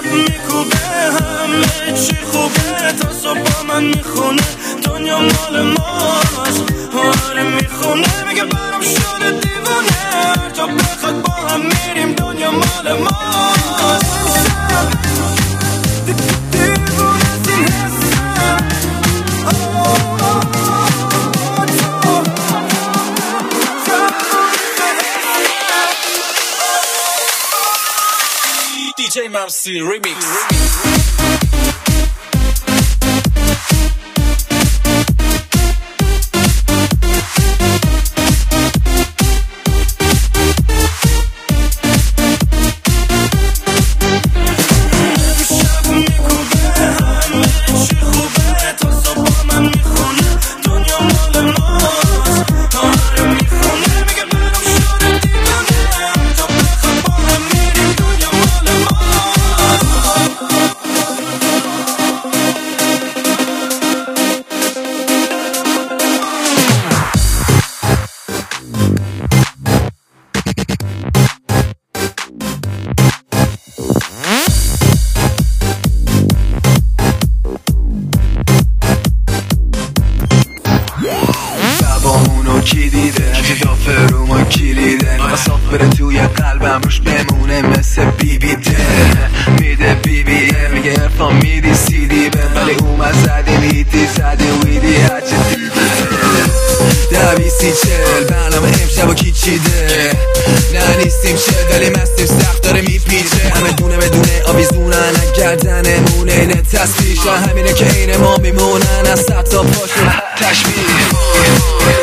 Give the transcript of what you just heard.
میکوبه همه چی خوبه تا صبح با من میخونه دنیا مال ماست آره میخونه میگه برام شده دیوونه تا بخواد با هم میریم دنیا مال ماست DJ Mamsi Remix. کی دیده اجدافه رو ما کلیده نصاف بره توی قلبم روش بمونه مثل بی بی ده میده بی بی میگه ارفان میدی سی دی به ولی اومد زدی نیتی زدی ویدی هچه دیده 2040 برنامه امشب و کی چیده نه نیستیم شد ولی مستیم سخت داره میپیچه همه دونه بدونه آویزونن گردنه مونه اینه تصویش همینه که اینه ما میمونن از سب تا پاشون تشمیه